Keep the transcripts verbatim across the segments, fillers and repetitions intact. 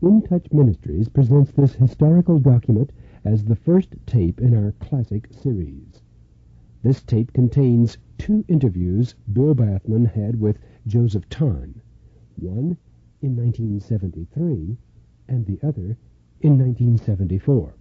In Touch Ministries presents this historical document as the first tape in our classic series. This tape contains two interviews Bill Bathman had with Joseph Ton, one in nineteen seventy-three and the other in nineteen seventy-four.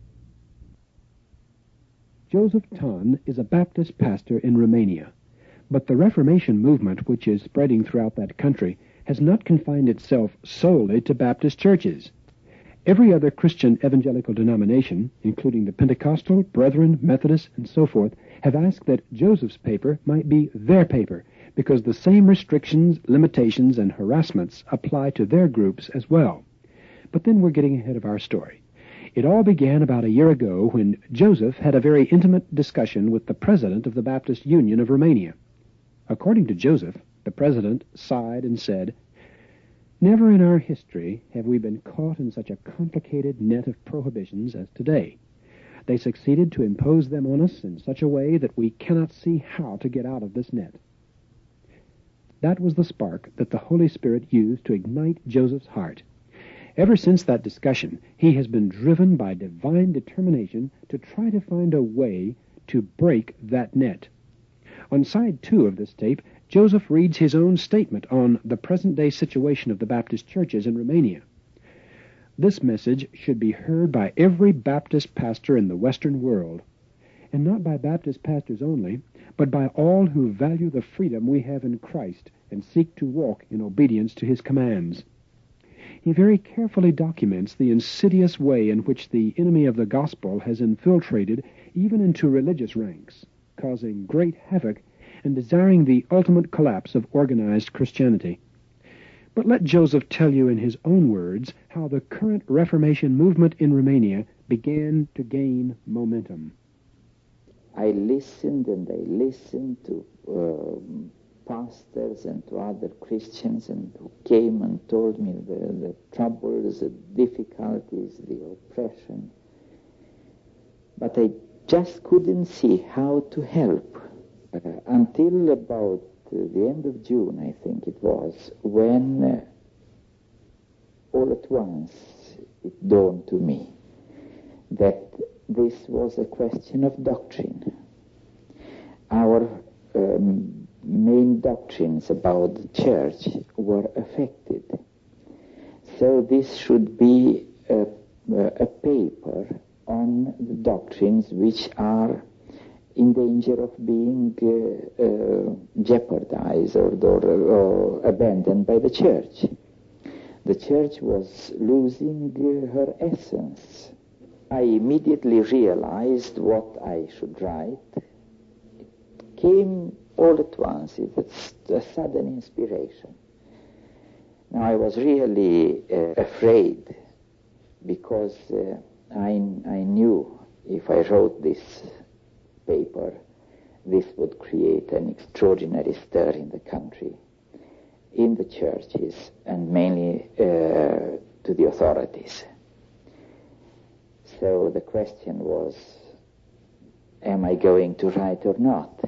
Joseph Ton is a Baptist pastor in Romania, but the Reformation movement, which is spreading throughout that country, has not confined itself solely to Baptist churches. Every other Christian evangelical denomination, including the Pentecostal, Brethren, Methodist, and so forth, have asked that Joseph's paper might be their paper, because the same restrictions, limitations, and harassments apply to their groups as well. But then we're getting ahead of our story. It all began about a year ago when Joseph had a very intimate discussion with the president of the Baptist Union of Romania. According to Joseph, the president sighed and said, "Never in our history have we been caught in such a complicated net of prohibitions as today. They succeeded to impose them on us in such a way that we cannot see how to get out of this net." That was the spark that the Holy Spirit used to ignite Joseph's heart. Ever since that discussion, he has been driven by divine determination to try to find a way to break that net. On side two of this tape, Joseph reads his own statement on the present-day situation of the Baptist churches in Romania. This message should be heard by every Baptist pastor in the Western world, and not by Baptist pastors only, but by all who value the freedom we have in Christ and seek to walk in obedience to his commands. He very carefully documents the insidious way in which the enemy of the gospel has infiltrated even into religious ranks, causing great havoc and desiring the ultimate collapse of organized Christianity. But let Joseph tell you in his own words how the current Reformation movement in Romania began to gain momentum. I listened and I listened to um, pastors and to other Christians and who came and told me the, the troubles, the difficulties, the oppression. But I just couldn't see how to help. Uh, until about uh, the end of June, I think it was, when uh, all at once it dawned to me that this was a question of doctrine. Our um, main doctrines about the church were affected. So this should be a, a paper on the doctrines which are in danger of being uh, uh, jeopardized or, or, or abandoned by the church. The church was losing uh, her essence. I immediately realized what I should write. It came all at once. It's a sudden inspiration. Now I was really uh, afraid because uh, I, I knew if I wrote this paper, this would create an extraordinary stir in the country, in the churches, and mainly uh, to the authorities. So the question was, am I going to write or not?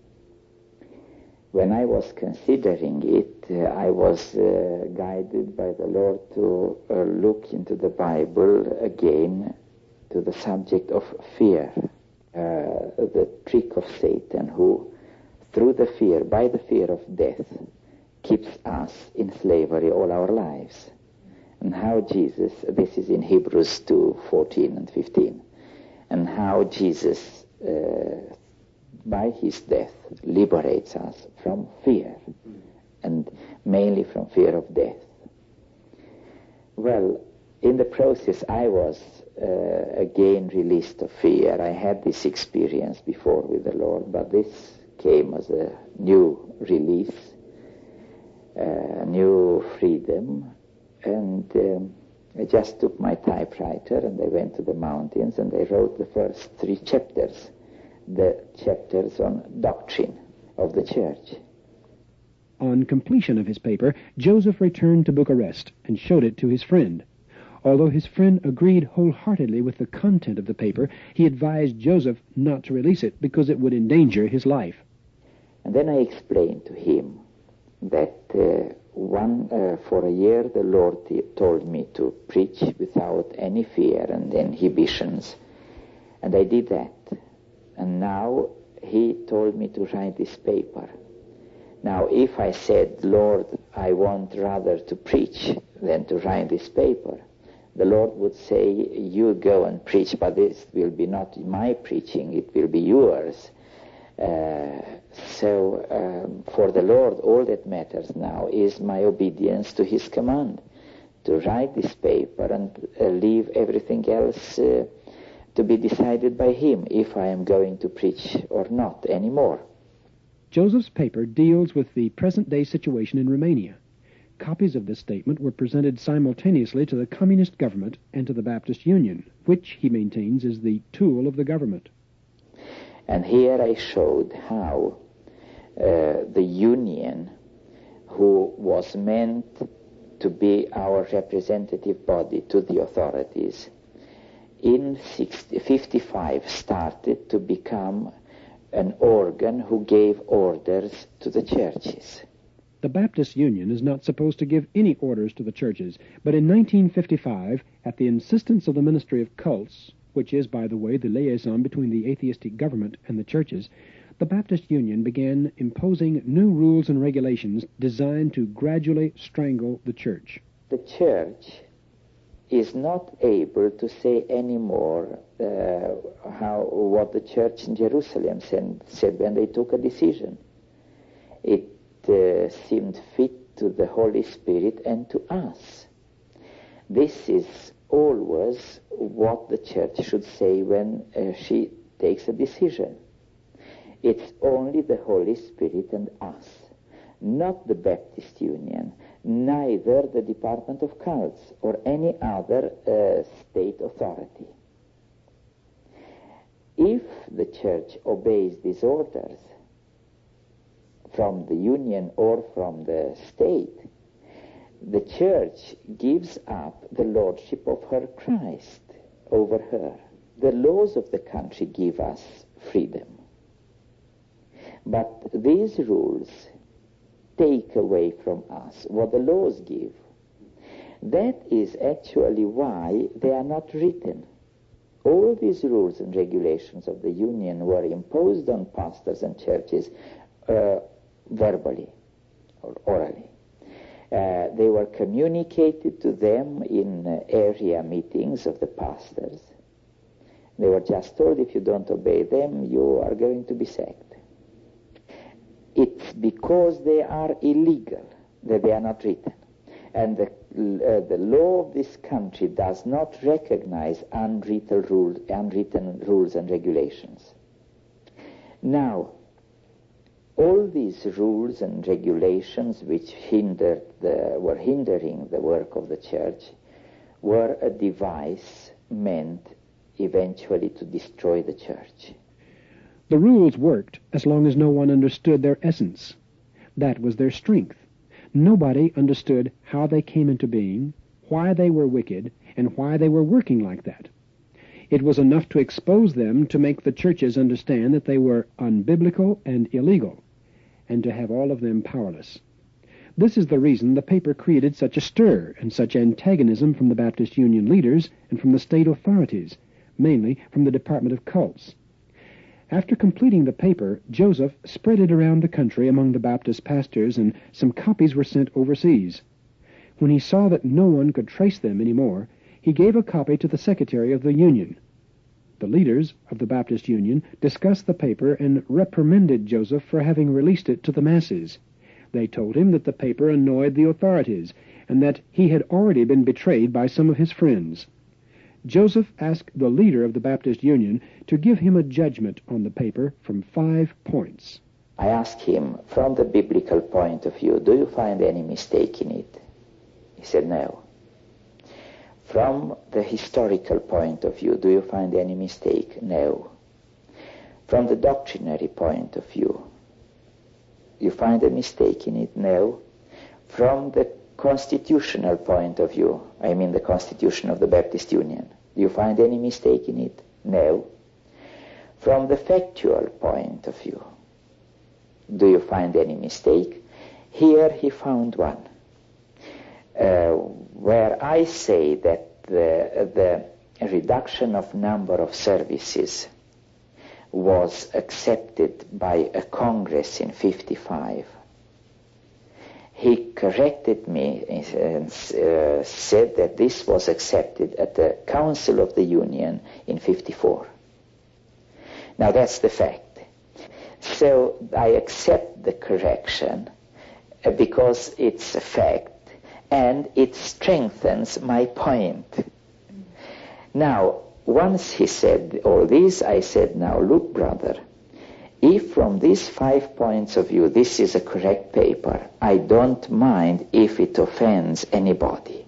When I was considering it, uh, I was uh, guided by the Lord to uh, look into the Bible again to the subject of fear. Uh, the trick of Satan, who, through the fear, by the fear of death, keeps us in slavery all our lives. And how Jesus, this is in Hebrews two, fourteen and fifteen, and how Jesus, uh, by his death, liberates us from fear, and mainly from fear of death. Well, in the process, I was uh, again released of fear. I had this experience before with the Lord, but this came as a new release, a uh, new freedom. And um, I just took my typewriter and I went to the mountains and I wrote the first three chapters, the chapters on doctrine of the church. On completion of his paper, Joseph returned to Bucharest and showed it to his friend. Although his friend agreed wholeheartedly with the content of the paper, he advised Joseph not to release it because it would endanger his life. And then I explained to him that uh, one uh, for a year the Lord t- told me to preach without any fear and inhibitions, and I did that. And now he told me to write this paper. Now if I said, Lord, I want rather to preach than to write this paper, the Lord would say, you go and preach, but this will be not my preaching, it will be yours. Uh, so um, for the Lord, all that matters now is my obedience to his command, to write this paper and uh, leave everything else uh, to be decided by him, if I am going to preach or not anymore. Joseph's paper deals with the present-day situation in Romania. Copies of this statement were presented simultaneously to the Communist government and to the Baptist Union, which, he maintains, is the tool of the government. And here I showed how uh, the Union, who was meant to be our representative body to the authorities, in fifty-five started to become an organ who gave orders to the churches. The Baptist Union is not supposed to give any orders to the churches, but in nineteen fifty-five, at the insistence of the Ministry of Cults, which is, by the way, the liaison between the atheistic government and the churches, the Baptist Union began imposing new rules and regulations designed to gradually strangle the church. The church is not able to say anymore uh, how what the church in Jerusalem said, said when they took a decision. It uh, seemed fit to the Holy Spirit and to us. This is always what the church should say when uh, she takes a decision. It's only the Holy Spirit and us, not the Baptist Union, neither the Department of Cults or any other uh, state authority. If the church obeys these orders from the union or from the state, the church gives up the lordship of her Christ over her. The laws of the country give us freedom. But these rules take away from us what the laws give. That is actually why they are not written. All these rules and regulations of the union were imposed on pastors and churches uh, verbally or orally. Uh, they were communicated to them in uh, area meetings of the pastors. They were just told, if you don't obey them, you are going to be sacked. It's because they are illegal that they are not written. And the, uh, the law of this country does not recognize unwritten rules, unwritten rules and regulations. Now, all these rules and regulations which hindered the, were hindering the work of the church were a device meant eventually to destroy the church. The rules worked as long as no one understood their essence. That was their strength. Nobody understood how they came into being, why they were wicked, and why they were working like that. It was enough to expose them to make the churches understand that they were unbiblical and illegal, and to have all of them powerless. This is the reason the paper created such a stir and such antagonism from the Baptist Union leaders and from the state authorities, mainly from the Department of Cults. After completing the paper, Joseph spread it around the country among the Baptist pastors, and some copies were sent overseas. When he saw that no one could trace them anymore, he gave a copy to the secretary of the Union. The leaders of the Baptist Union discussed the paper and reprimanded Joseph for having released it to the masses. They told him that the paper annoyed the authorities, and that he had already been betrayed by some of his friends. Joseph asked the leader of the Baptist Union to give him a judgment on the paper from five points. I asked him, from the biblical point of view, do you find any mistake in it? He said, no. From the historical point of view, do you find any mistake? No. From the doctrinary point of view, you find a mistake in it? No. From the constitutional point of view, I mean the Constitution of the Baptist Union, do you find any mistake in it? No. From the factual point of view, do you find any mistake? Here he found one. uh, where I say that the, the reduction of number of services was accepted by a Congress in fifty-five. He corrected me and uh, said that this was accepted at the Council of the Union in fifty-four. Now that's the fact. So I accept the correction uh, because it's a fact and it strengthens my point. Now, once he said all this, I said, now look, brother, if from these five points of view this is a correct paper, I don't mind if it offends anybody.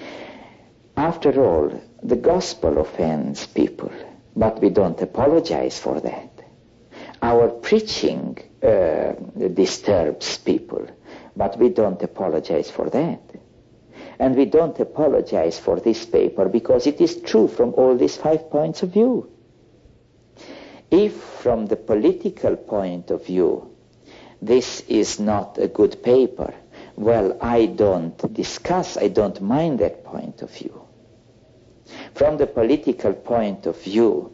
After all, the gospel offends people, but we don't apologize for that. Our preaching uh, disturbs people, but we don't apologize for that. And we don't apologize for this paper because it is true from all these five points of view. If from the political point of view this is not a good paper, well, I don't discuss, I don't mind that point of view. From the political point of view,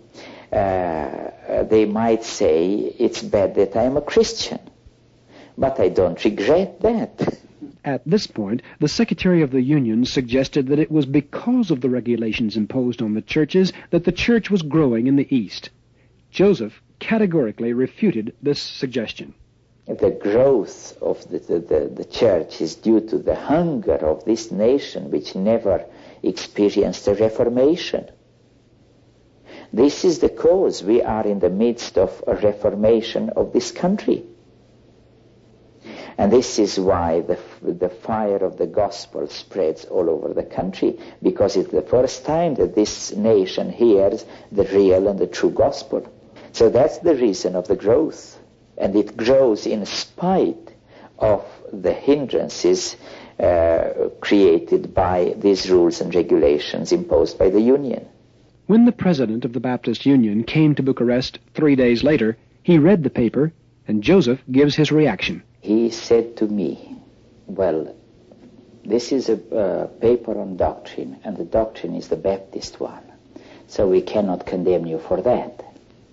uh, they might say it's bad that I'm a Christian, but I don't regret that. At this point, the Secretary of the Union suggested that it was because of the regulations imposed on the churches that the church was growing in the East. Joseph categorically refuted this suggestion. The growth of the, the, the, the church is due to the hunger of this nation, which never experienced a reformation. This is the cause. We are in the midst of a reformation of this country. And this is why the, the fire of the gospel spreads all over the country, because it's the first time that this nation hears the real and the true gospel. So that's the reason of the growth. And it grows in spite of the hindrances uh, created by these rules and regulations imposed by the Union. When the president of the Baptist Union came to Bucharest three days later, he read the paper, and Joseph gives his reaction. He said to me, well, this is a uh, paper on doctrine, and the doctrine is the Baptist one, so we cannot condemn you for that.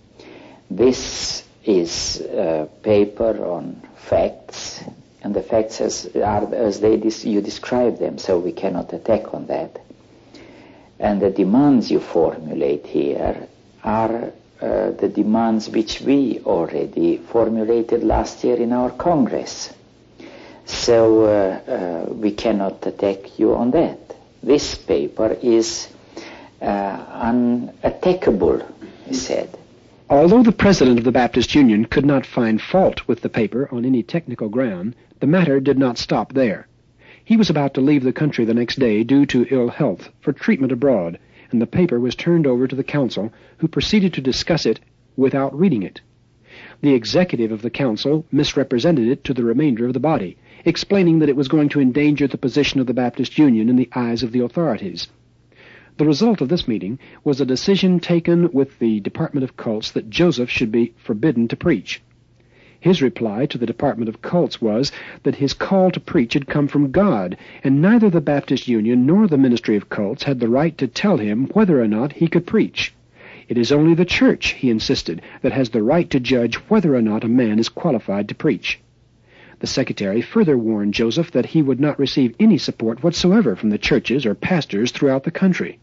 This is a paper on facts, and the facts as, are as they dis- you describe them, so we cannot attack on that. And the demands you formulate here are Uh, the demands which we already formulated last year in our Congress. So uh, uh, we cannot attack you on that. This paper is uh, unattackable, he said. Although the president of the Baptist Union could not find fault with the paper on any technical ground, the matter did not stop there. He was about to leave the country the next day due to ill health for treatment abroad, and the paper was turned over to the council, who proceeded to discuss it without reading it. The executive of the council misrepresented it to the remainder of the body, explaining that it was going to endanger the position of the Baptist Union in the eyes of the authorities. The result of this meeting was a decision taken with the Department of Cults that Joseph should be forbidden to preach. His reply to the Department of Cults was that his call to preach had come from God, and neither the Baptist Union nor the Ministry of Cults had the right to tell him whether or not he could preach. It is only the church, he insisted, that has the right to judge whether or not a man is qualified to preach. The secretary further warned Joseph that he would not receive any support whatsoever from the churches or pastors throughout the country.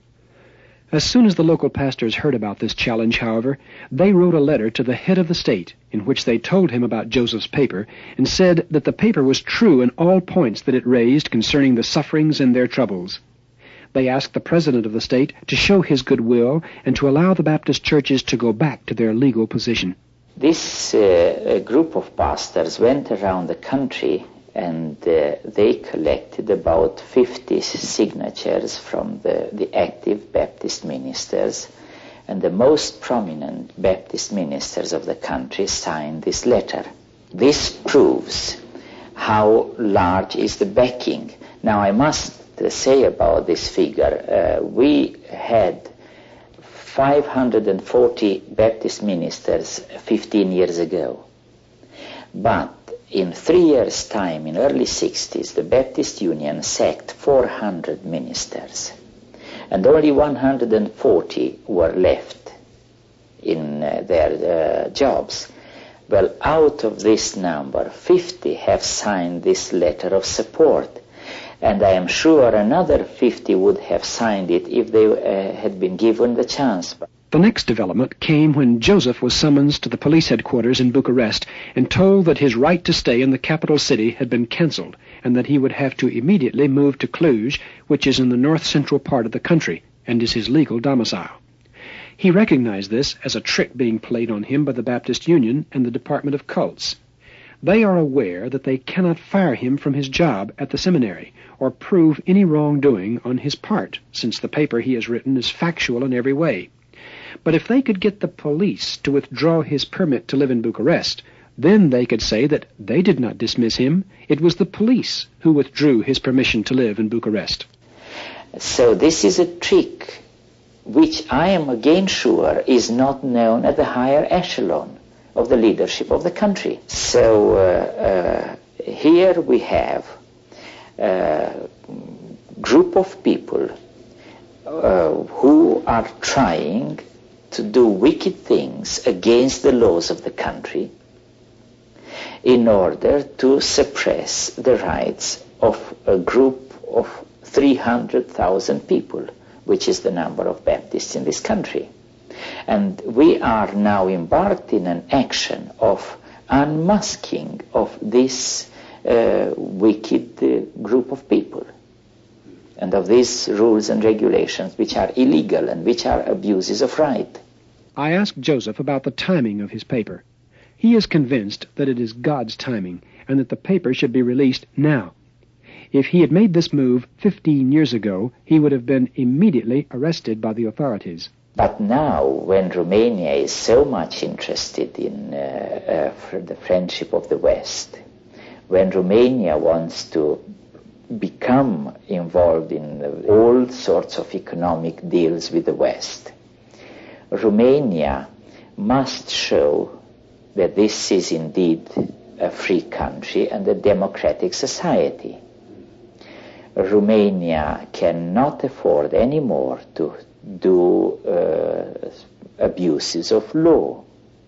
As soon as the local pastors heard about this challenge, however, they wrote a letter to the head of the state in which they told him about Joseph's paper and said that the paper was true in all points that it raised concerning the sufferings and their troubles. They asked the president of the state to show his goodwill and to allow the Baptist churches to go back to their legal position. This uh, group of pastors went around the country and uh, they collected about fifty signatures from the, the active Baptist ministers, and the most prominent Baptist ministers of the country signed this letter. This proves how large is the backing. Now I must uh, say about this figure, uh, we had five hundred forty Baptist ministers fifteen years ago, but in three years' time, in early sixties, the Baptist Union sacked four hundred ministers, and only one hundred forty were left in uh, their uh, jobs. Well, out of this number, fifty have signed this letter of support, and I am sure another fifty would have signed it if they uh, had been given the chance. The next development came when Joseph was summoned to the police headquarters in Bucharest and told that his right to stay in the capital city had been cancelled and that he would have to immediately move to Cluj, which is in the north-central part of the country and is his legal domicile. He recognized this as a trick being played on him by the Baptist Union and the Department of Cults. They are aware that they cannot fire him from his job at the seminary or prove any wrongdoing on his part, since the paper he has written is factual in every way. But if they could get the police to withdraw his permit to live in Bucharest, then they could say that they did not dismiss him. It was the police who withdrew his permission to live in Bucharest. So this is a trick which I am again sure is not known at the higher echelon of the leadership of the country. So uh, uh, here we have a group of people uh, who are trying to do wicked things against the laws of the country in order to suppress the rights of a group of three hundred thousand people, which is the number of Baptists in this country. And we are now embarked in an action of unmasking of this uh, wicked uh, group of people, and of these rules and regulations which are illegal and which are abuses of right. I asked Joseph about the timing of his paper. He is convinced that it is God's timing and that the paper should be released now. If he had made this move fifteen years ago, he would have been immediately arrested by the authorities. But now, when Romania is so much interested in uh, uh, the friendship of the West, when Romania wants to become involved in all sorts of economic deals with the West, Romania must show that this is indeed a free country and a democratic society. Romania cannot afford anymore to do uh, abuses of law.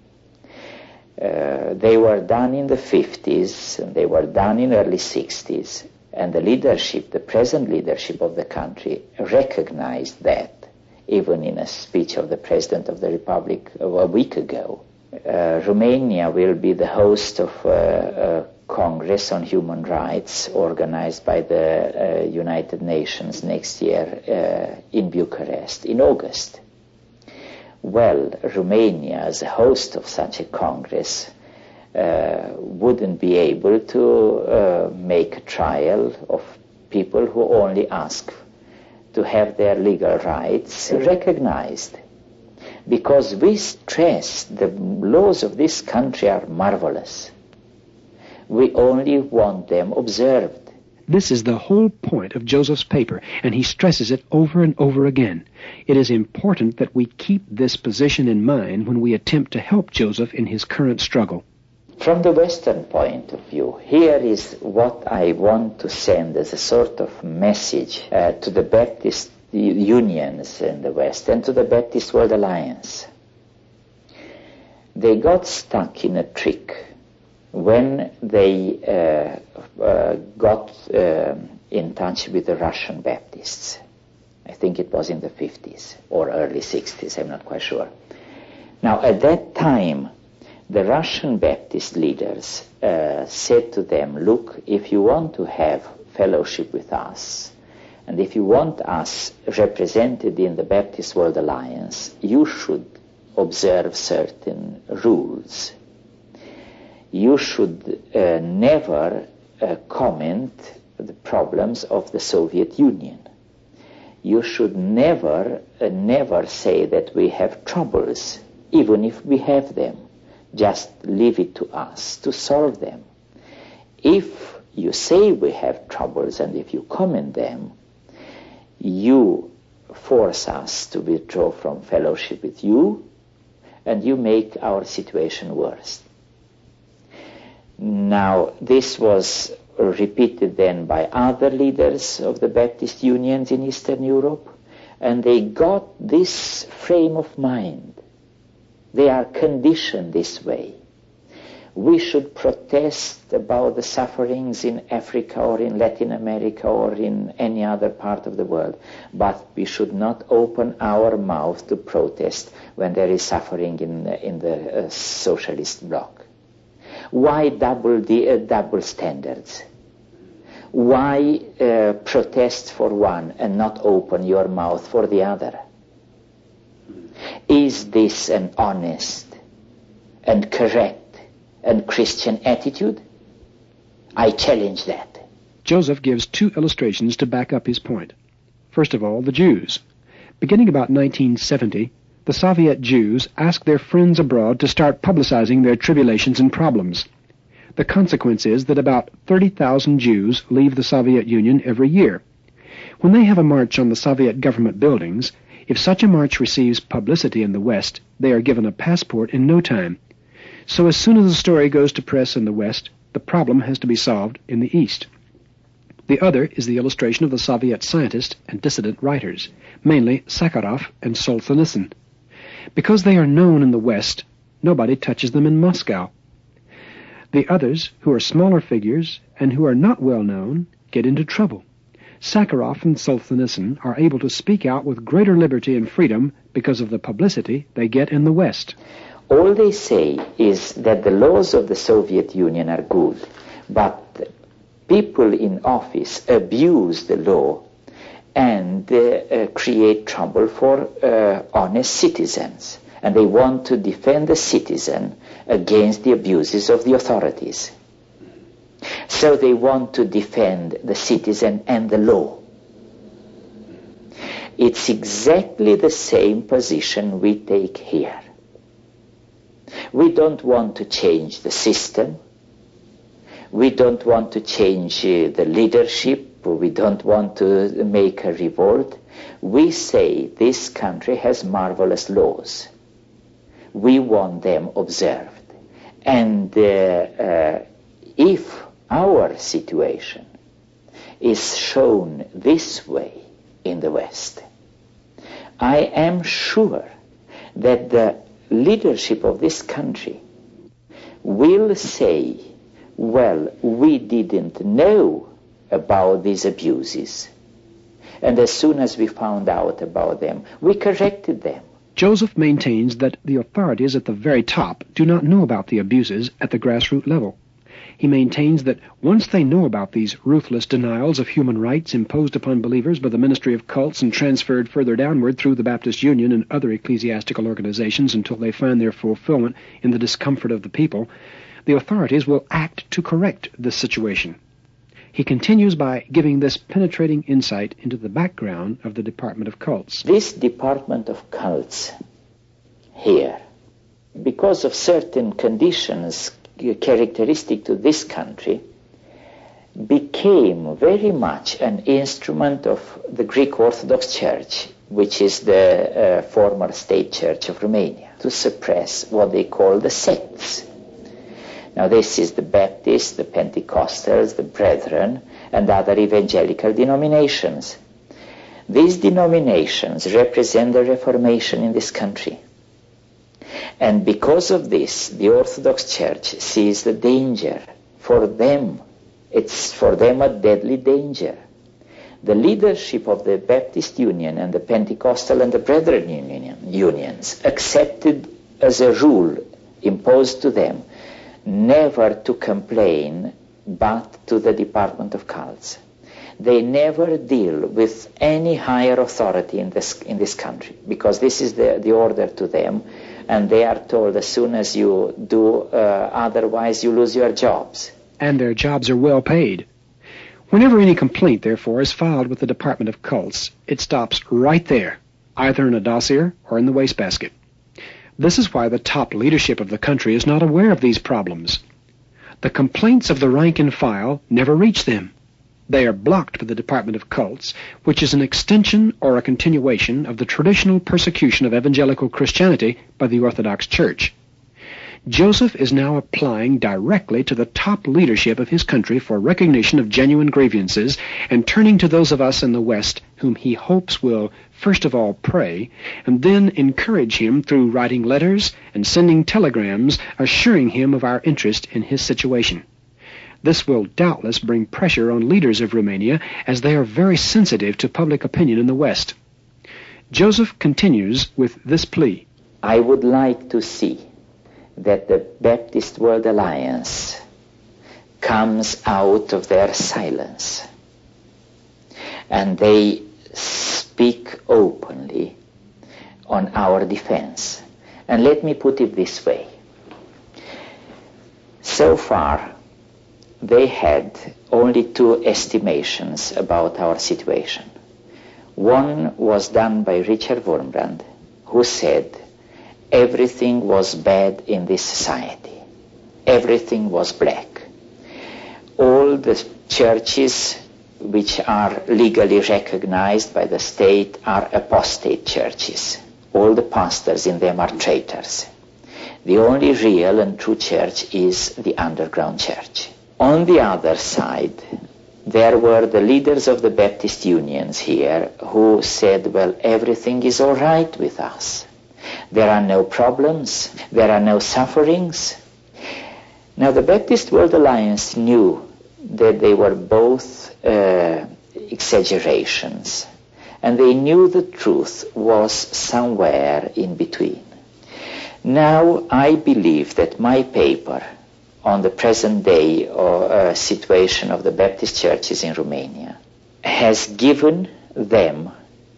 Uh, they were done in the fifties, and they were done in early sixties, and the leadership, the present leadership of the country, recognized that, even in a speech of the President of the Republic a week ago. Uh, Romania will be the host of uh, a Congress on Human Rights organized by the uh, United Nations next year uh, in Bucharest in August. Well, Romania, as a host of such a Congress, uh, wouldn't be able to uh, make a trial of people who only ask to have their legal rights recognized. Because we stress the laws of this country are marvelous. We only want them observed. This is the whole point of Joseph's paper, and he stresses it over and over again. It is important that we keep this position in mind when we attempt to help Joseph in his current struggle. From the Western point of view, here is what I want to send as a sort of message uh, to the Baptist unions in the West and to the Baptist World Alliance. They got stuck in a trick when they uh, uh, got uh, in touch with the Russian Baptists. I think it was in the fifties or early sixties, I'm not quite sure. Now, at that time, the Russian Baptist leaders uh, said to them, look, if you want to have fellowship with us, and if you want us represented in the Baptist World Alliance, you should observe certain rules. You should uh, never uh, comment the problems of the Soviet Union. You should never, uh, never say that we have troubles, even if we have them. Just leave it to us to solve them. If you say we have troubles and if you comment them, you force us to withdraw from fellowship with you, and you make our situation worse. Now, this was repeated then by other leaders of the Baptist unions in Eastern Europe, and they got this frame of mind. They are conditioned this way. We should protest about the sufferings in Africa or in Latin America or in any other part of the world, but we should not open our mouth to protest when there is suffering in, in the uh, socialist bloc. Why double, the, uh, double standards? Why uh, protest for one and not open your mouth for the other? Is this an honest and correct and Christian attitude? I challenge that. Joseph gives two illustrations to back up his point. First of all, the Jews. Beginning about nineteen seventy, the Soviet Jews asked their friends abroad to start publicizing their tribulations and problems. The consequence is that about thirty thousand Jews leave the Soviet Union every year. When they have a march on the Soviet government buildings, if such a march receives publicity in the West, they are given a passport in no time. So as soon as the story goes to press in the West, the problem has to be solved in the East. The other is the illustration of the Soviet scientists and dissident writers, mainly Sakharov and Solzhenitsyn. Because they are known in the West, nobody touches them in Moscow. The others, who are smaller figures and who are not well known, get into trouble. Sakharov and Solzhenitsyn are able to speak out with greater liberty and freedom because of the publicity they get in the West. All they say is that the laws of the Soviet Union are good, but people in office abuse the law and uh, uh, create trouble for uh, honest citizens. And they want to defend the citizen against the abuses of the authorities. So they want to defend the citizen and the law. It's exactly the same position we take here. We don't want to change the system. We don't want to change uh, the leadership. We don't want to make a revolt. We say this country has marvelous laws. We want them observed. And uh, uh, if our situation is shown this way in the West, I am sure that the leadership of this country will say, well, we didn't know about these abuses, and as soon as we found out about them, we corrected them. Joseph maintains that the authorities at the very top do not know about the abuses at the grassroots level. He maintains that once they know about these ruthless denials of human rights imposed upon believers by the Ministry of Cults and transferred further downward through the Baptist Union and other ecclesiastical organizations until they find their fulfillment in the discomfort of the people, the authorities will act to correct this situation. He continues by giving this penetrating insight into the background of the Department of Cults. This Department of Cults here, because of certain conditions characteristic to this country, became very much an instrument of the Greek Orthodox Church, which is the uh, former state church of Romania, to suppress what they call the sects. Now this is the Baptists, the Pentecostals, the Brethren, and other evangelical denominations. These denominations represent the Reformation in this country. And because of this, the Orthodox Church sees the danger. For them, it's for them a deadly danger. The leadership of the Baptist Union and the Pentecostal and the Brethren union, unions accepted as a rule imposed to them never to complain but to the Department of Cults. They never deal with any higher authority in this, in this country, because this is the, the order to them, and they are told as soon as you do, uh, otherwise you lose your jobs. And their jobs are well paid. Whenever any complaint, therefore, is filed with the Department of Cults, it stops right there, either in a dossier or in the wastebasket. This is why the top leadership of the country is not aware of these problems. The complaints of the rank and file never reach them. They are blocked by the Department of Cults, which is an extension or a continuation of the traditional persecution of evangelical Christianity by the Orthodox Church. Joseph is now applying directly to the top leadership of his country for recognition of genuine grievances and turning to those of us in the West whom he hopes will first of all pray and then encourage him through writing letters and sending telegrams assuring him of our interest in his situation. This will doubtless bring pressure on leaders of Romania as they are very sensitive to public opinion in the West. Joseph continues with this plea. I would like to see that the Baptist World Alliance comes out of their silence and they speak openly on our defense. And let me put it this way. So far, they had only two estimations about our situation. One was done by Richard Wurmbrand, who said everything was bad in this society. Everything was black. All the churches which are legally recognized by the state are apostate churches. All the pastors in them are traitors. The only real and true church is the underground church. On the other side, there were the leaders of the Baptist unions here who said, well, everything is all right with us. There are no problems. There are no sufferings. Now, the Baptist World Alliance knew that they were both uh, exaggerations, and they knew the truth was somewhere in between. Now, I believe that my paper on the present day or uh, situation of the Baptist churches in Romania has given them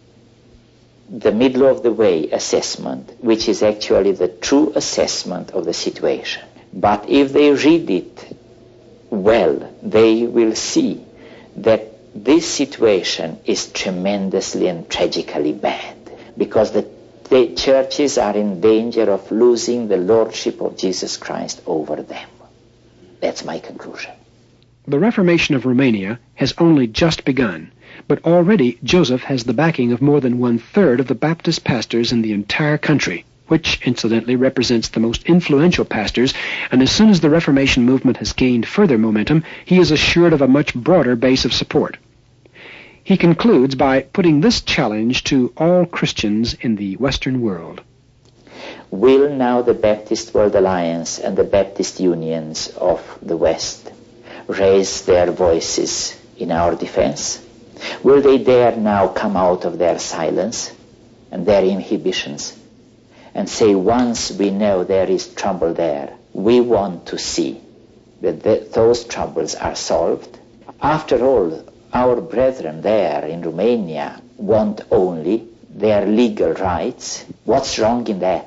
the middle of the way assessment, which is actually the true assessment of the situation. But if they read it well, they will see that this situation is tremendously and tragically bad, because the, the churches are in danger of losing the lordship of Jesus Christ over them. That's my conclusion. The Reformation of Romania has only just begun, but already Joseph has the backing of more than one-third of the Baptist pastors in the entire country, which incidentally represents the most influential pastors, and as soon as the Reformation movement has gained further momentum, he is assured of a much broader base of support. He concludes by putting this challenge to all Christians in the Western world. Will now the Baptist World Alliance and the Baptist unions of the West raise their voices in our defense? Will they dare now come out of their silence and their inhibitions and say, once we know there is trouble there, we want to see that the, those troubles are solved? After all, our brethren there in Romania want only their legal rights. What's wrong in that?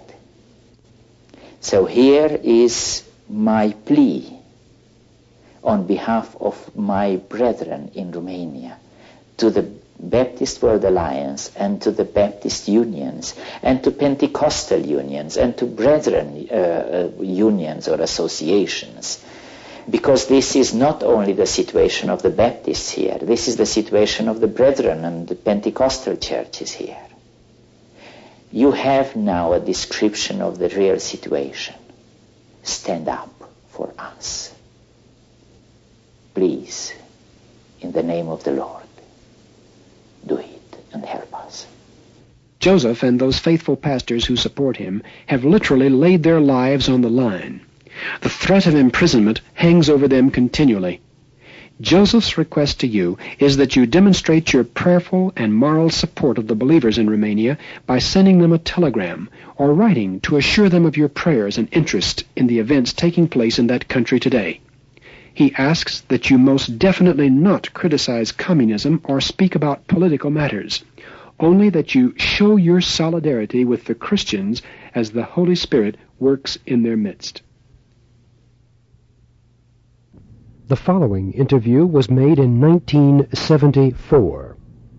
So here is my plea on behalf of my brethren in Romania to the Baptist World Alliance and to the Baptist unions and to Pentecostal unions and to brethren uh, uh, unions or associations. Because this is not only the situation of the Baptists here, this is the situation of the brethren and the Pentecostal churches here. You have now a description of the real situation. Stand up for us. Please, in the name of the Lord, do it and help us. Joseph and those faithful pastors who support him have literally laid their lives on the line. The threat of imprisonment hangs over them continually. Joseph's request to you is that you demonstrate your prayerful and moral support of the believers in Romania by sending them a telegram or writing to assure them of your prayers and interest in the events taking place in that country today. He asks that you most definitely not criticize communism or speak about political matters, only that you show your solidarity with the Christians as the Holy Spirit works in their midst. The following interview was made in nineteen seventy-four.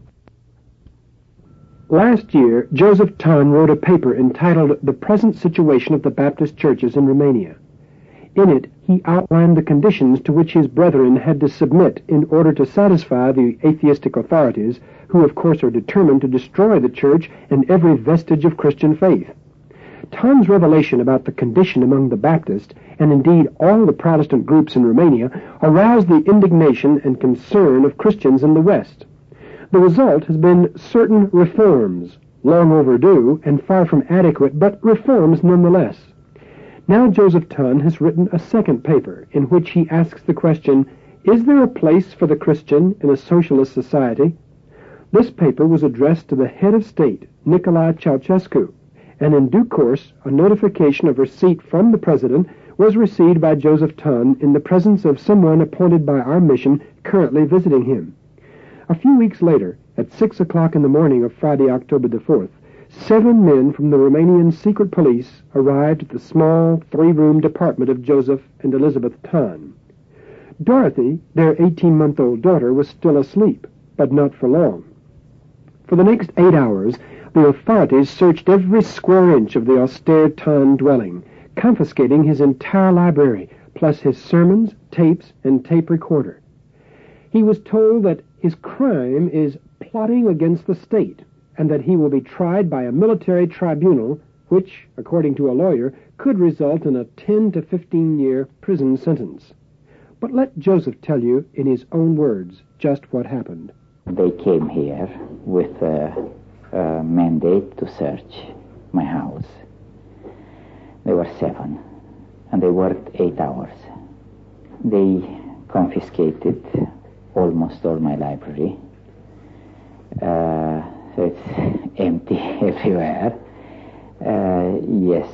Last year, Joseph Ton wrote a paper entitled The Present Situation of the Baptist Churches in Romania. In it, he outlined the conditions to which his brethren had to submit in order to satisfy the atheistic authorities, who of course are determined to destroy the church and every vestige of Christian faith. Ton's revelation about the condition among the Baptists, and indeed all the Protestant groups in Romania, aroused the indignation and concern of Christians in the West. The result has been certain reforms, long overdue and far from adequate, but reforms nonetheless. Now Joseph Ton has written a second paper in which he asks the question, is there a place for the Christian in a socialist society? This paper was addressed to the head of state, Nicolae Ceausescu, and in due course a notification of receipt from the President was received by Joseph Ton in the presence of someone appointed by our mission currently visiting him. A few weeks later, at six o'clock in the morning of Friday, October the fourth, seven men from the Romanian secret police arrived at the small three-room department of Joseph and Elizabeth Ton. Dorothy, their eighteen-month-old daughter, was still asleep, but not for long. For the next eight hours, the authorities searched every square inch of the austere Ton dwelling, confiscating his entire library, plus his sermons, tapes, and tape recorder. He was told that his crime is plotting against the state, and that he will be tried by a military tribunal, which, according to a lawyer, could result in a ten to fifteen year prison sentence. But let Joseph tell you in his own words just what happened. They came here with a, a mandate to search my house. There were seven, and they worked eight hours. They confiscated almost all my library. Uh, so it's empty everywhere. Uh, yes,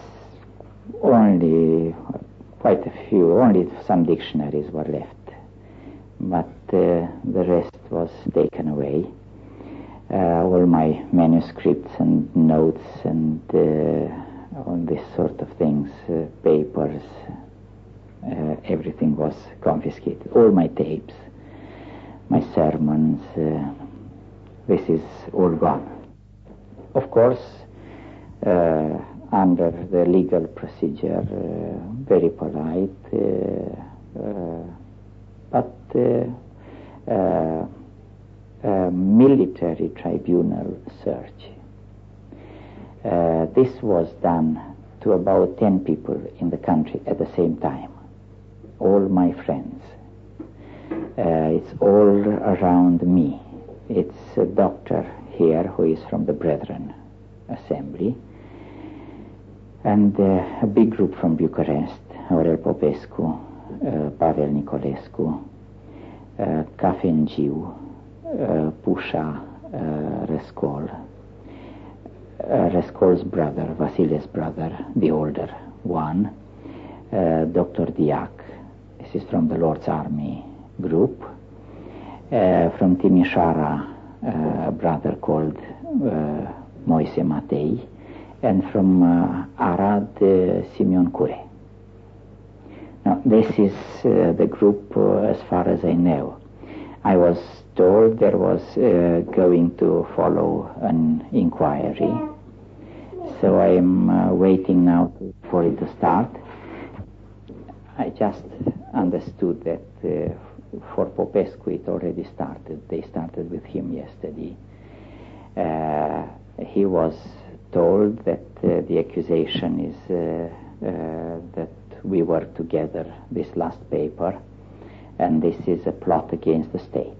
only quite a few, only some dictionaries were left. But uh, the rest was taken away. Uh, all my manuscripts and notes and uh, all this sort of things, uh, papers, uh, everything was confiscated. All my tapes, my sermons, uh, this is all gone. Of course, uh, under the legal procedure, uh, very polite, uh, uh, but uh, uh, a military tribunal search. Uh, this was done to about ten people in the country at the same time, all my friends. Uh, it's all around me. It's a doctor here who is from the Brethren Assembly, and uh, a big group from Bucharest, Aurel Popescu, uh, Pavel Nicolescu, uh, Cafengiu, uh, Pusha uh, Rescol, uh, Rescol's brother, Vasile's brother, the older one, uh, Doctor Diac, this is from the Lord's Army group, uh, from Timișoara, uh, a brother called uh, Moise Matei, and from uh, Arad, uh, Simeon Kure. Now, this is uh, the group uh, as far as I know. I was told there was uh, going to follow an inquiry, so I am uh, waiting now for it to start. I just understood that uh, for Popescu it already started. They started with him yesterday. Uh, he was told that uh, the accusation is uh, uh, that we worked together this last paper, and this is a plot against the state.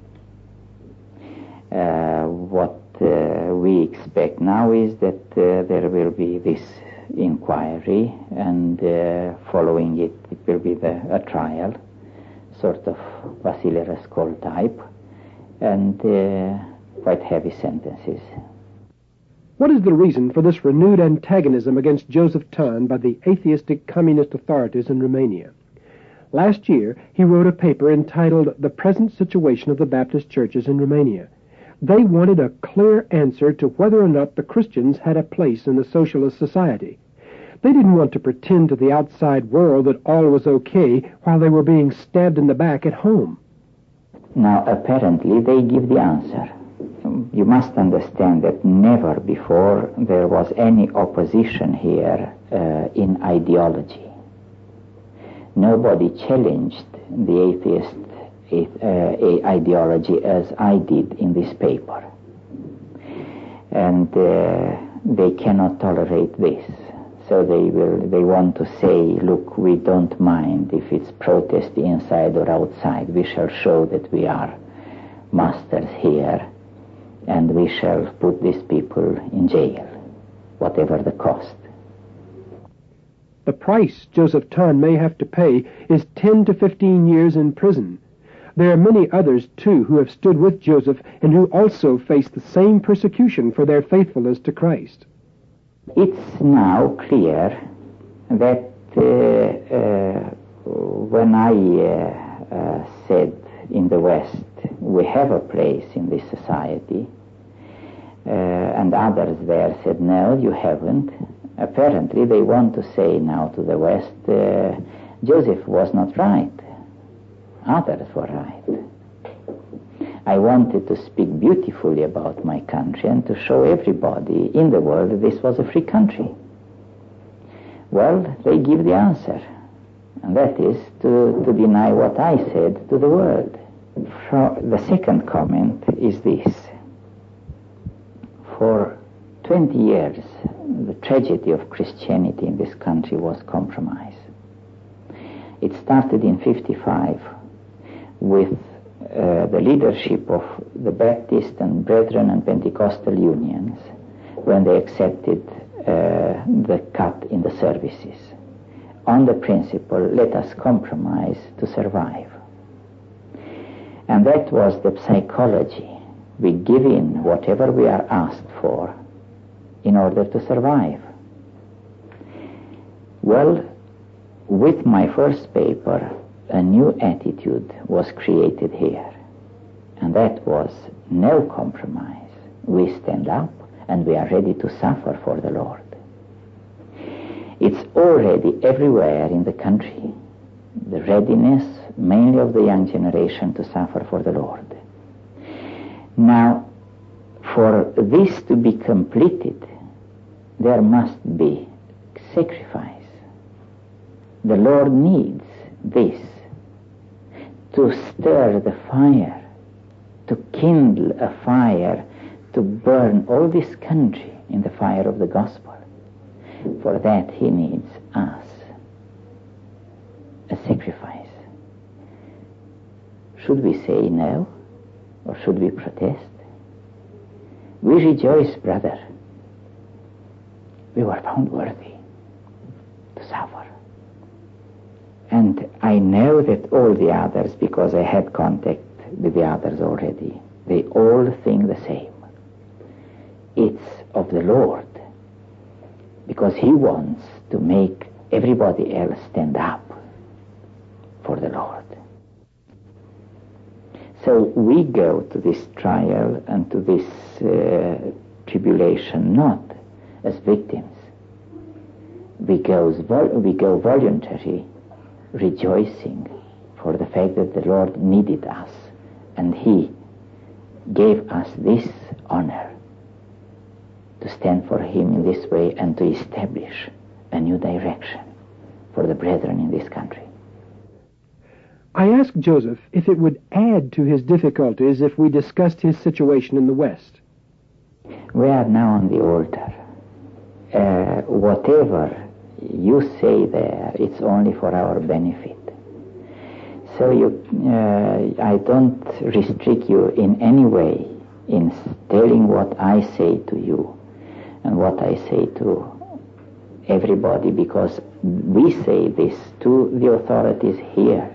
Uh, what uh, we expect now is that uh, there will be this inquiry, and uh, following it, it will be the, a trial, sort of Vasile Rescol type, and uh, quite heavy sentences. What is the reason for this renewed antagonism against Joseph Ton by the atheistic communist authorities in Romania? Last year, he wrote a paper entitled The Present Situation of the Baptist Churches in Romania. They wanted a clear answer to whether or not the Christians had a place in the socialist society. They didn't want to pretend to the outside world that all was okay while they were being stabbed in the back at home. Now, apparently, they give the answer. You must understand that never before there was any opposition here uh, in ideology. Nobody challenged the atheist uh, ideology as I did in this paper. And uh, they cannot tolerate this. So they will. They want to say, look, we don't mind if it's protest inside or outside. We shall show that we are masters here, and we shall put these people in jail, whatever the cost. The price Joseph Ton may have to pay is ten to fifteen years in prison. There are many others, too, who have stood with Joseph and who also face the same persecution for their faithfulness to Christ. It's now clear that uh, uh, when I uh, uh, said in the West, we have a place in this society, uh, and others there said, no, you haven't. Apparently they want to say now to the West, uh, Joseph was not right. Others were right. I wanted to speak beautifully about my country and to show everybody in the world that this was a free country. Well, they give the answer, and that is to, to deny what I said to the world. For the second comment is this. For twenty years, the tragedy of Christianity in this country was compromise. It started in fifty-five with uh, the leadership of the Baptist and Brethren and Pentecostal unions when they accepted uh, the cut in the services on the principle, let us compromise to survive. And that was the psychology. We give in whatever we are asked for in order to survive. Well, with my first paper, a new attitude was created here, and that was no compromise. We stand up and we are ready to suffer for the Lord. It's already everywhere in the country, the readiness mainly of the young generation to suffer for the Lord. Now, for this to be completed, there must be sacrifice. The Lord needs this to stir the fire, to kindle a fire, to burn all this country in the fire of the gospel. For that he needs us, a sacrifice. Should we say no, or should we protest? We rejoice, brother. We were found worthy to suffer. And I know that all the others, because I had contact with the others already, they all think the same. It's of the Lord, because he wants to make everybody else stand up for the Lord. So we go to this trial and to this uh, tribulation not as victims. We go, we go voluntary, rejoicing for the fact that the Lord needed us, and he gave us this honor to stand for him in this way and to establish a new direction for the brethren in this country. I asked Joseph if it would add to his difficulties if we discussed his situation in the West. We are now on the altar. Uh, whatever you say there, it's only for our benefit. So you, uh, I don't restrict you in any way in telling what I say to you and what I say to everybody, because we say this to the authorities here.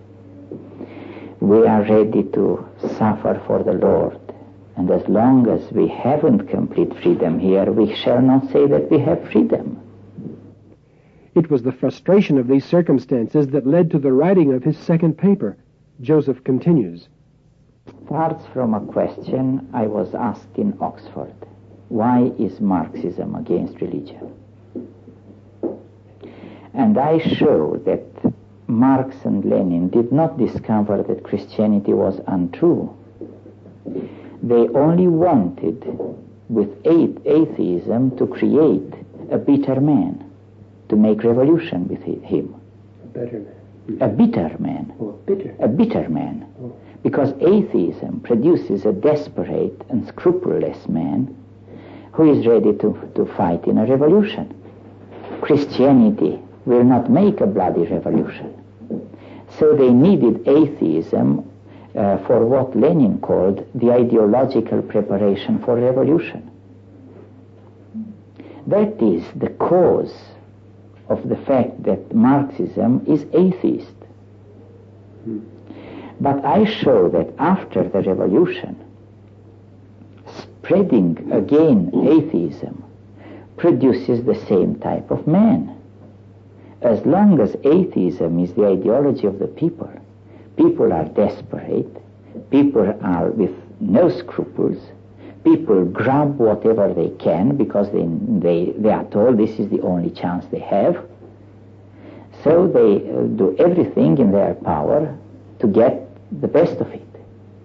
We are ready to suffer for the Lord, and as long as we haven't complete freedom here, we shall not say that we have freedom. It was the frustration of these circumstances that led to the writing of his second paper. Joseph continues. Starts from a question I was asked in Oxford. Why is Marxism against religion? And I show that Marx and Lenin did not discover that Christianity was untrue. They only wanted, with atheism, to create a bitter man, to make revolution with him. A better man. A bitter man. Oh, bitter. A bitter man. Oh. Because atheism produces a desperate and scrupulous man who is ready to, to fight in a revolution. Christianity will not make a bloody revolution. So they needed atheism uh, for what Lenin called the ideological preparation for revolution. That is the cause of the fact that Marxism is atheist. But I show that after the revolution, spreading again atheism produces the same type of man. As long as atheism is the ideology of the people, people are desperate, people are with no scruples, people grab whatever they can because they, they, they are told this is the only chance they have. So they uh, do everything in their power to get the best of it.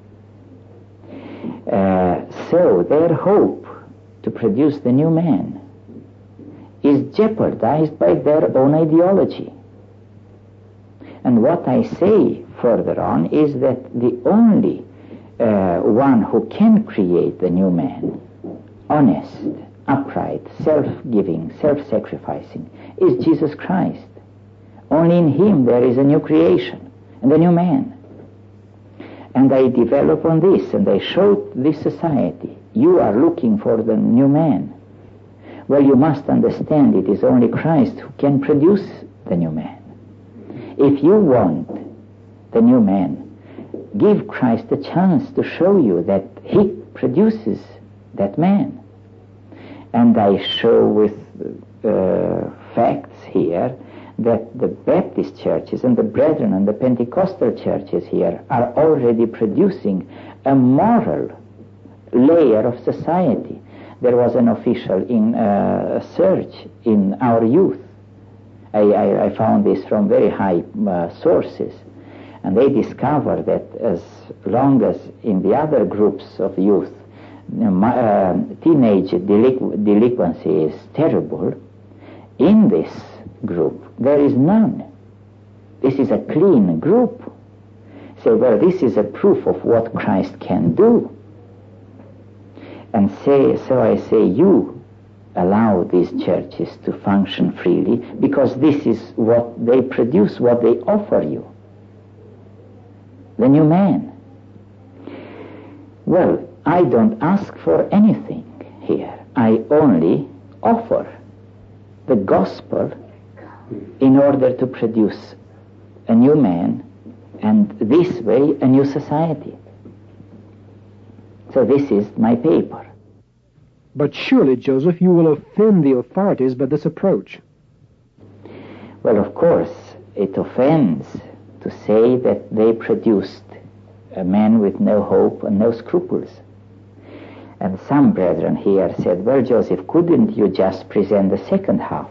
Uh, so their hope to produce the new man is jeopardized by their own ideology. And what I say further on is that the only uh, one who can create the new man, honest, upright, self-giving, self-sacrificing, is Jesus Christ. Only in him there is a new creation and a new man. And I develop on this, and I show this society, you are looking for the new man. Well, you must understand it is only Christ who can produce the new man. If you want the new man, give Christ a chance to show you that he produces that man. And I show with uh, facts here that the Baptist churches and the Brethren and the Pentecostal churches here are already producing a moral layer of society. There was an official in uh, search in our youth. I, I, I found this from very high uh, sources. And they discovered that as long as in the other groups of youth, uh, teenage deliqu- delinquency is terrible, in this group there is none. This is a clean group. So, well, this is a proof of what Christ can do. And say, so I say, you allow these churches to function freely because this is what they produce, what they offer you. The new man. Well, I don't ask for anything here. I only offer the gospel in order to produce a new man and this way a new society. So this is my paper. But surely, Joseph, you will offend the authorities by this approach. Well, of course, it offends to say that they produced a man with no hope and no scruples. And some brethren here said, well, Joseph, couldn't you just present the second half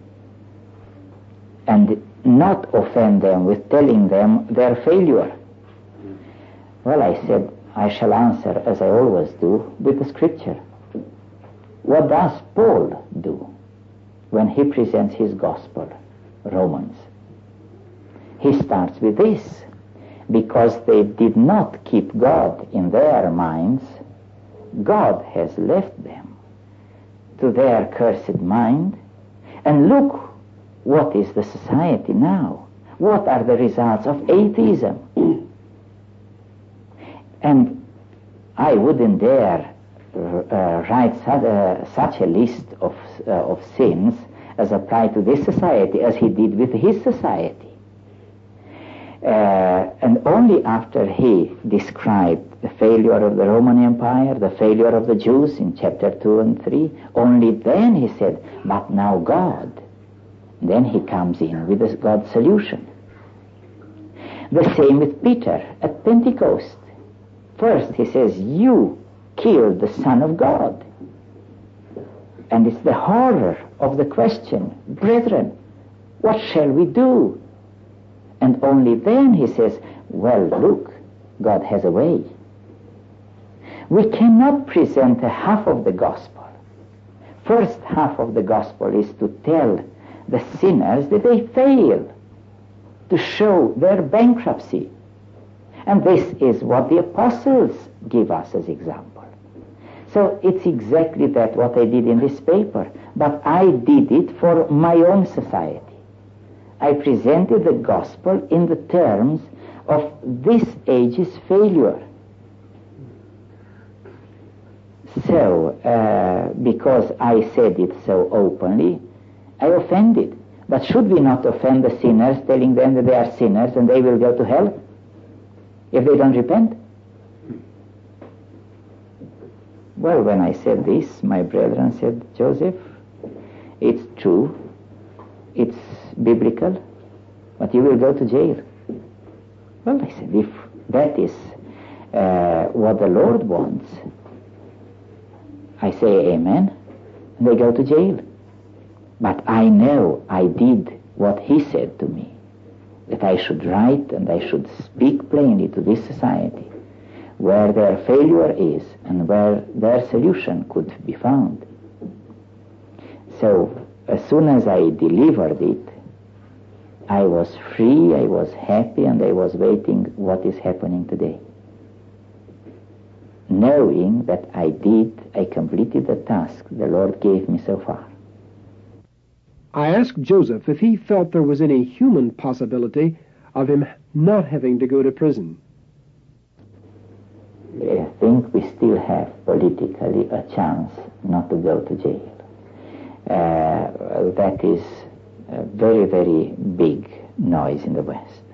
and not offend them with telling them their failure? Well, I said, I shall answer, as I always do, with the scripture. What does Paul do when he presents his gospel? Romans. He starts with this. Because they did not keep God in their minds, God has left them to their cursed mind. And look, what is the society now? What are the results of atheism? And I wouldn't dare uh, write such a, such a list of, uh, of sins as applied to this society as he did with his society. Uh, and only after he described the failure of the Roman Empire, the failure of the Jews in chapter two and three, only then he said, but now God. Then he comes in with the God's solution. The same with Peter at Pentecost. First he says, you killed the Son of God. And it's the horror of the question, brethren, what shall we do? And only then he says, well, look, God has a way. We cannot present a half of the gospel. First half of the gospel is to tell the sinners that they fail, to show their bankruptcy. And this is what the apostles give us as example. So it's exactly that what I did in this paper, but I did it for my own society. I presented the gospel in the terms of this age's failure. So, uh, because I said it so openly, I offended. But should we not offend the sinners, telling them that they are sinners and they will go to hell if they don't repent? Well, when I said this, my brethren said, Joseph, it's true, it's biblical, but you will go to jail. Well, I said, if that is uh, what the Lord wants, I say amen, and they go to jail. But I know I did what he said to me, that I should write and I should speak plainly to this society where their failure is and where their solution could be found. So as soon as I delivered it, I was free, I was happy, and I was waiting what is happening today. Knowing that I did, I completed the task the Lord gave me so far. I asked Joseph if he felt there was any human possibility of him not having to go to prison. I think we still have politically a chance not to go to jail. Uh, that is a very, very big noise in the West.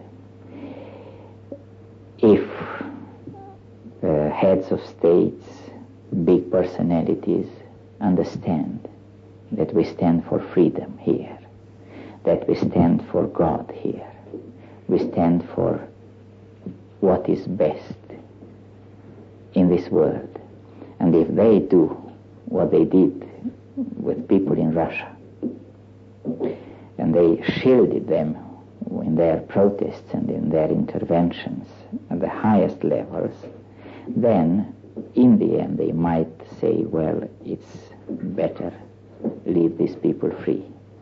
If uh, heads of states, big personalities understand that we stand for freedom here, that we stand for God here, we stand for what is best in this world. And if they do what they did with people in Russia, and they shielded them in their protests and in their interventions at the highest levels, then in the end they might say, well, it's better leave these people free.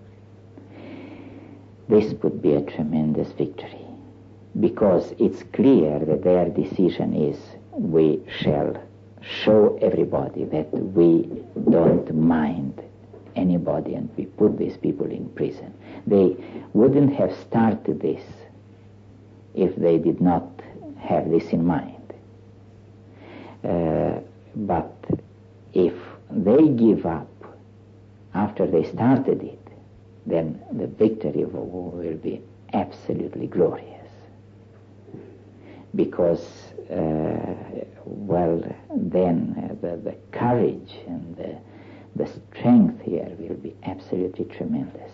This would be a tremendous victory, because it's clear that their decision is, we shall show everybody that we don't mind anybody and we put these people in prison. They wouldn't have started this if they did not have this in mind. Uh, but if they give up after they started it, then the victory will be absolutely glorious. Because, uh, well, then uh, the, the courage and the, the strength here will be absolutely tremendous.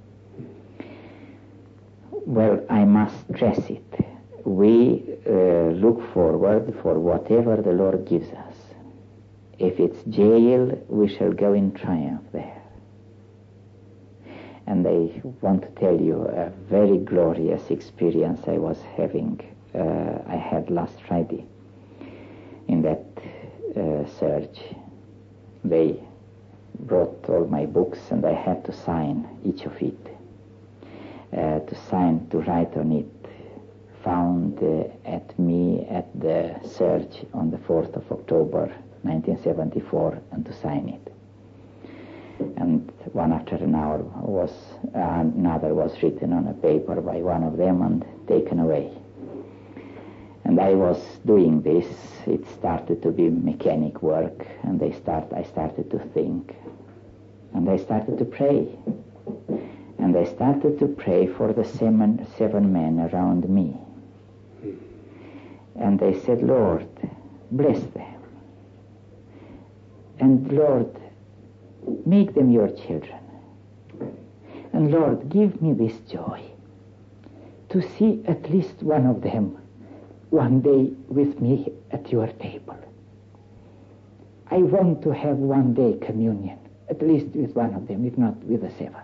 Well, I must stress it. We uh, look forward for whatever the Lord gives us. If it's jail, we shall go in triumph there. And I want to tell you a very glorious experience I was having, uh, I had last Friday in that uh, search. They brought all my books and I had to sign each of it. Uh, to sign, to write on it, found uh, at me at the search on the fourth of October nineteen seventy-four, and to sign it. And one after another was, uh, another was written on a paper by one of them and taken away. And I was doing this, it started to be mechanic work, and I, start, I started to think, and I started to pray. And I started to pray for the seven, seven men around me. And I said, Lord, bless them. And Lord, make them your children. And Lord, give me this joy to see at least one of them one day with me at your table. I want to have one day communion, at least with one of them, if not with the seven.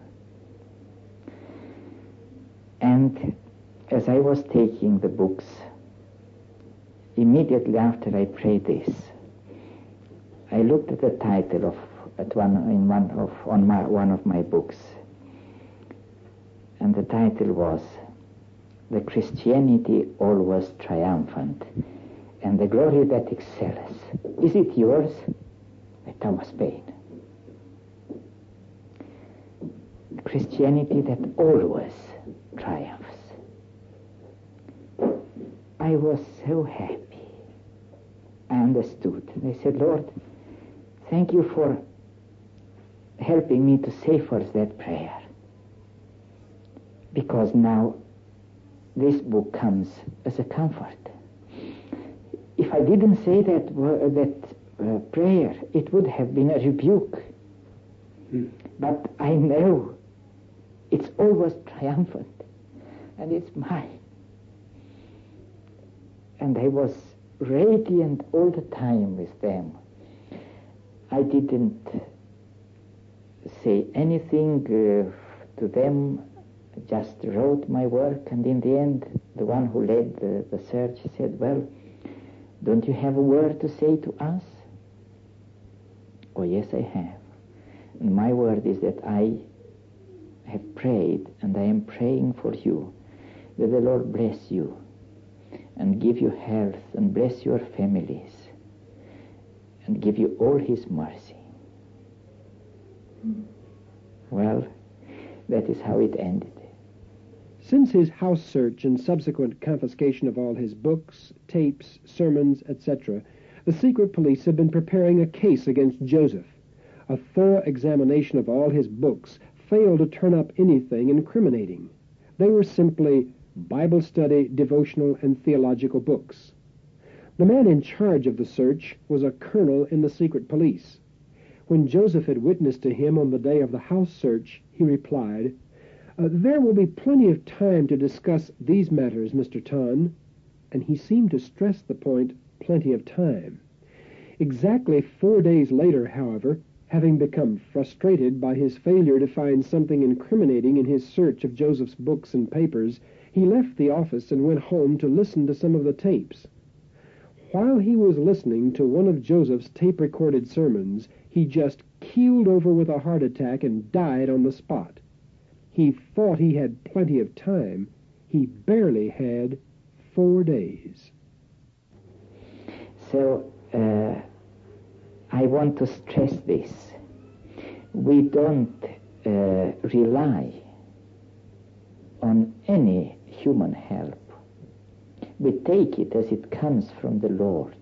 And as I was taking the books, immediately after I prayed this, I looked at the title of at one in one of on my one of my books, and the title was "The Christianity Always Triumphant, and the Glory That Excels." Is it yours? Thomas Paine. Christianity that always triumphs. I was so happy. I understood. I said, Lord, thank you for helping me to say first that prayer. Because now this book comes as a comfort. If I didn't say that, uh, that uh, prayer, it would have been a rebuke. Mm. But I know it's always triumphant, and it's mine. And I was radiant all the time with them. I didn't say anything uh, to them, just wrote my work, and in the end, the one who led the, the search said, well, don't you have a word to say to us? Oh, yes, I have. And my word is that I have prayed, and I am praying for you, that the Lord bless you, and give you health, and bless your families, and give you all his mercy. Mm. Well, that is how it ended. Since his house search and subsequent confiscation of all his books, tapes, sermons, et cetera, the secret police have been preparing a case against Joseph. A thorough examination of all his books failed to turn up anything incriminating. They were simply Bible study, devotional, and theological books. The man in charge of the search was a colonel in the secret police. When Joseph had witnessed to him on the day of the house search, he replied, Uh, there will be plenty of time to discuss these matters, Mister Ton. And he seemed to stress the point, plenty of time. Exactly four days later, however, having become frustrated by his failure to find something incriminating in his search of Joseph's books and papers, he left the office and went home to listen to some of the tapes. While he was listening to one of Joseph's tape-recorded sermons, he just keeled over with a heart attack and died on the spot. He thought he had plenty of time. He barely had four days. So, uh, I want to stress this. We don't uh, rely on any human help. We take it as it comes from the Lord.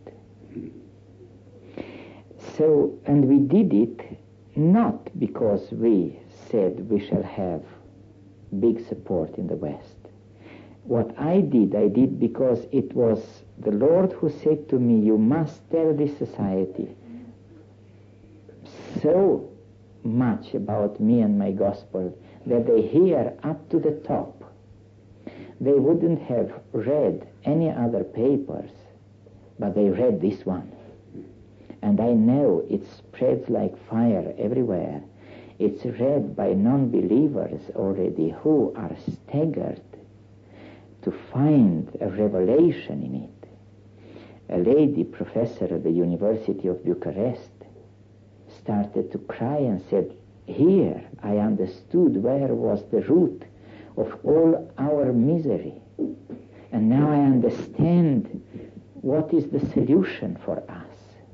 So, and we did it not because we said we shall have big support in the West. What I did, I did because it was the Lord who said to me, you must tell this society so much about me and my gospel that they hear up to the top. They wouldn't have read any other papers, but they read this one. And I know it spreads like fire everywhere. It's read by non-believers already who are staggered to find a revelation in it. A lady professor at the University of Bucharest started to cry and said, here I understood where was the root of all our misery. And now I understand what is the solution for us.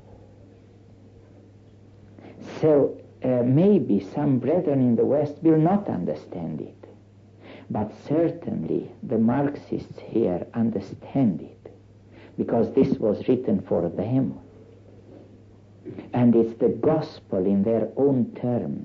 So uh, maybe some brethren in the West will not understand it. But certainly the Marxists here understand it, because this was written for them. And it's the gospel in their own terms.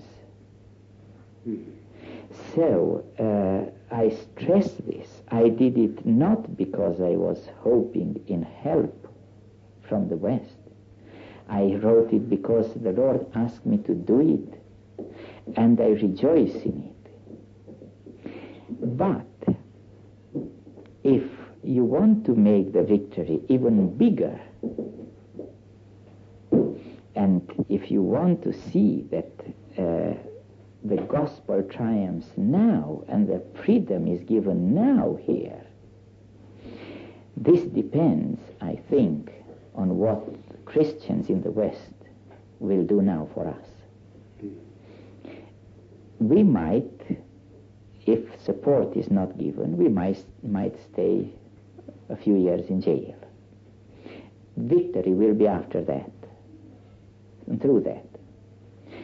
So uh, I stress this. I did it not because I was hoping in help from the West. I wrote it because the Lord asked me to do it, and I rejoice in it. But if you want to make the victory even bigger, and if you want to see that uh, the gospel triumphs now and the freedom is given now here, this depends, I think, on what Christians in the West will do now for us. We might, if support is not given, we might, might stay a few years in jail. Victory will be after that, and through that.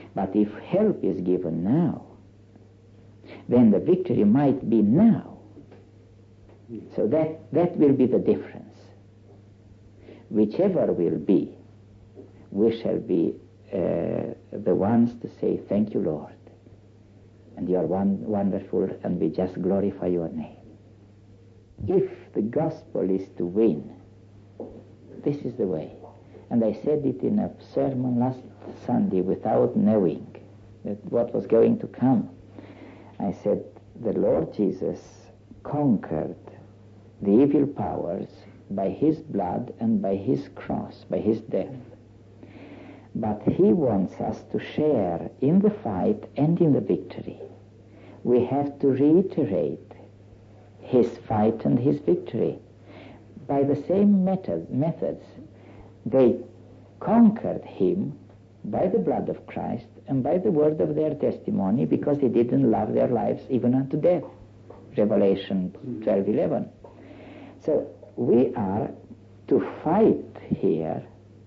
But if help is given now, then the victory might be now. So that, that will be the difference. Whichever will be, we shall be uh, the ones to say, thank you, Lord. And you are one, wonderful, and we just glorify your name. If the gospel is to win, this is the way. And I said it in a sermon last Sunday without knowing that what was going to come. I said, the Lord Jesus conquered the evil powers by his blood and by his cross, by his death. But he wants us to share in the fight and in the victory. We have to reiterate his fight and his victory. By the same method, methods, they conquered him by the blood of Christ and by the word of their testimony, because they didn't love their lives even unto death. Revelation twelve eleven. So we are to fight here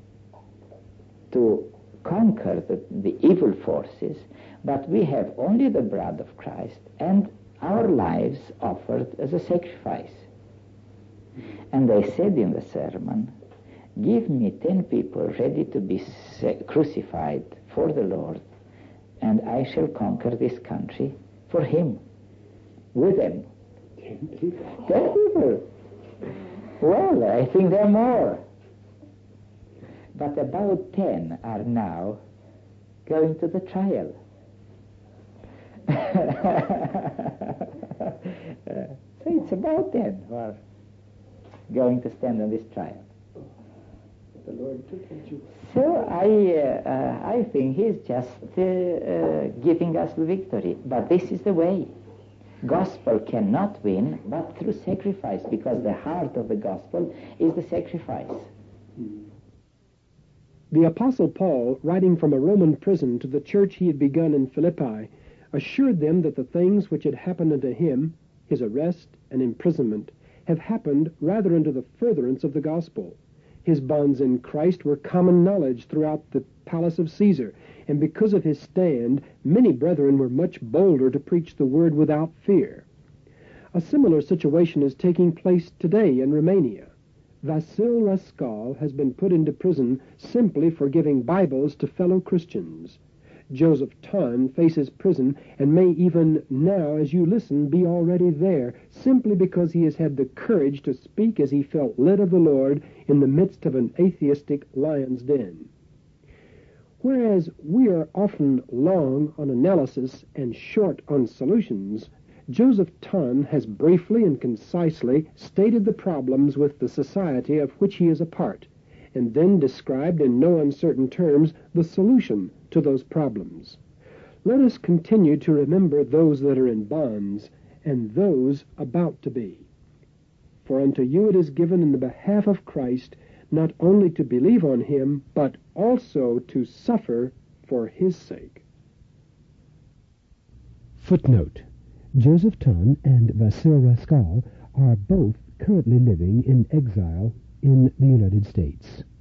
to conquer the, the evil forces, but we have only the blood of Christ and our lives offered as a sacrifice. And I said in the sermon, give me ten people ready to be crucified for the Lord, and I shall conquer this country for him, with them. Ten people? Ten people. Well, I think there are more. But about ten are now going to the trial. So it's about ten who are going to stand on this trial. The Lord took you. So I, uh, uh, I think he's just uh, uh, giving us the victory. But this is the way. Gospel cannot win but through sacrifice, because the heart of the gospel is the sacrifice. The Apostle Paul, writing from a Roman prison to the church he had begun in Philippi, assured them that the things which had happened unto him, his arrest and imprisonment, have happened rather unto the furtherance of the gospel. His bonds in Christ were common knowledge throughout the palace of Caesar, and because of his stand, many brethren were much bolder to preach the word without fear. A similar situation is taking place today in Romania. Vasil Rascal has been put into prison simply for giving Bibles to fellow Christians. Joseph Ton faces prison and may even now, as you listen, be already there, simply because he has had the courage to speak as he felt led of the Lord in the midst of an atheistic lion's den. Whereas we are often long on analysis and short on solutions, Joseph Ton has briefly and concisely stated the problems with the society of which he is a part, and then described in no uncertain terms the solution to those problems. Let us continue to remember those that are in bonds and those about to be. For unto you it is given in the behalf of Christ not only to believe on him, but also to suffer for his sake. Footnote: Joseph Ton and Vasil Rascal are both currently living in exile in the United States.